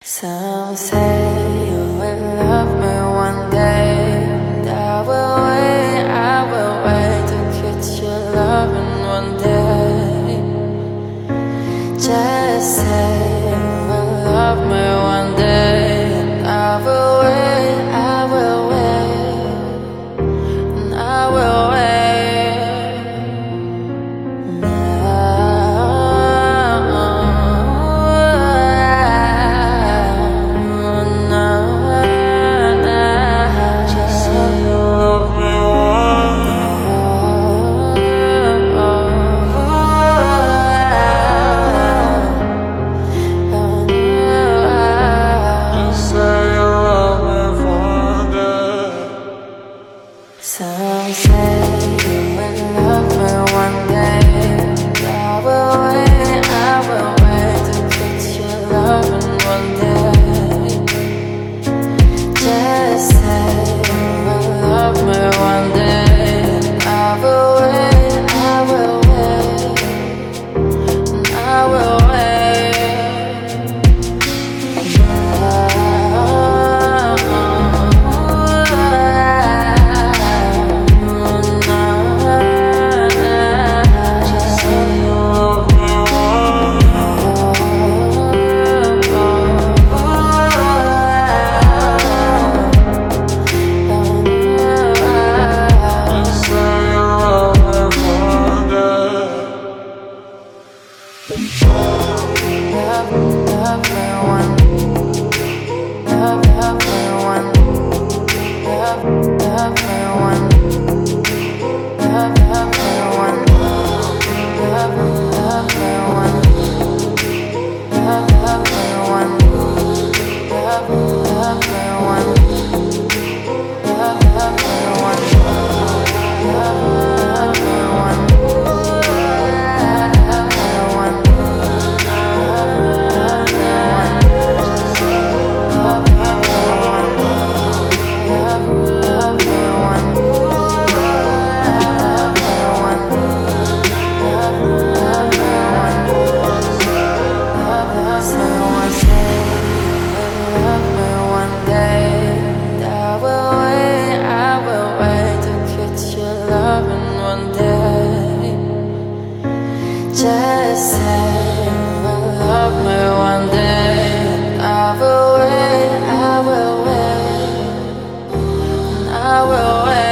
Some say you will love me one day, and I will wait to get your loving one day. Just say you will love me one day, and I will wait, and I will wait. Some say you will love me one day, and I will wait to get your loving one day. Just say you will love me one day, and I will wait, and I will wait. Just say you will love me one day, and I will wait, and I will wait.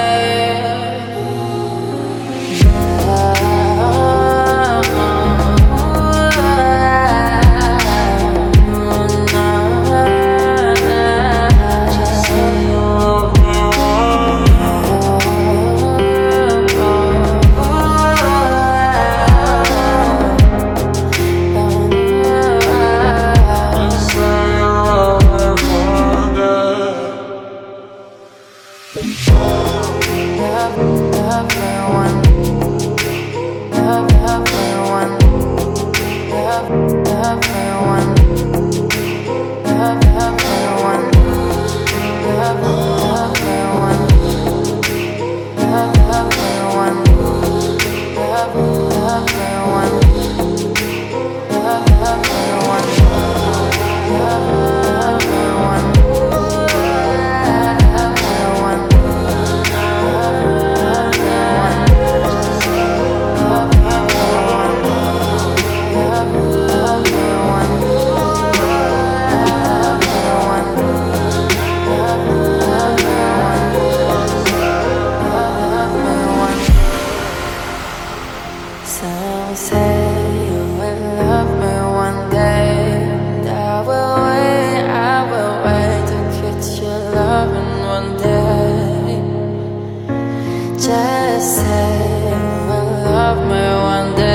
Some say you will love me one day, and I will wait to get your loving one day. Just say you will love me one day.